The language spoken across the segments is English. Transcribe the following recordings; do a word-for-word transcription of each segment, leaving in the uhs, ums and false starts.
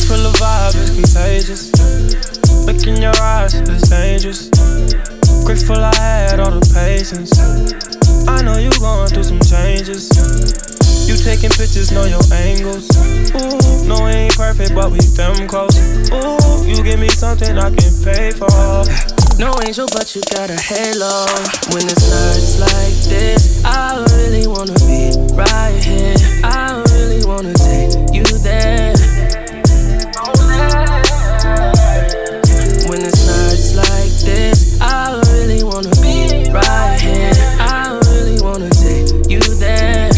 feel the vibe, it's contagious. Look in your eyes, it's dangerous. Grateful I had all the patience. I know you going through some changes. You taking pictures, know your angles. Ooh, no, it ain't perfect, but we them close. Ooh, you give me something I can pay for. No angel, but you got a halo. When it's nights like this, I really wanna be right here. I really wanna take you there. When it's nights like this, I really wanna be right here. I really wanna take you there.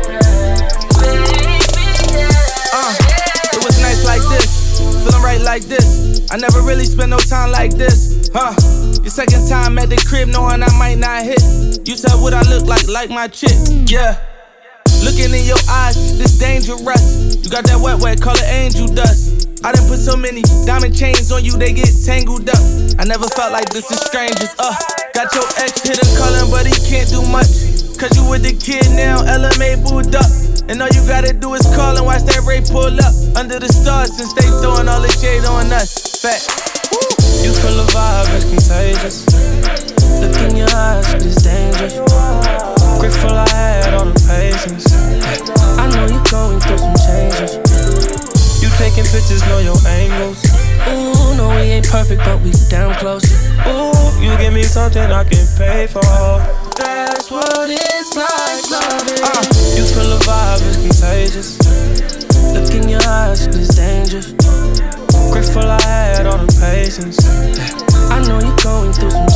Uh, it was nights like this, feeling right like this. I never really spent no time like this, huh? Your second time at the crib, knowing I might not hit. You tell what I look like, like my chick, yeah. Looking in your eyes, this dangerous. You got that wet, wet, call it angel dust. I done put so many diamond chains on you, they get tangled up. I never felt like this is strangers, uh. Got your ex hit a calling, but he can't do much. Cause you with the kid now, L M A booed up. And all you gotta do is call and watch that Ray pull up. Under the stars, since they throwing all the shade on us. Fact. You feel the vibe, it's contagious. Look in your eyes, it's dangerous. Grateful I had all the patience. I know you're going through some changes. You taking pictures, know your angles. Ooh, no, we ain't perfect, but we damn close. Ooh, you give me something I can pay for. That's what it's like, loving. uh, You feel the vibe, it's contagious. Look in your eyes, it's dangerous. Grateful I had all the patience. I know you're going through some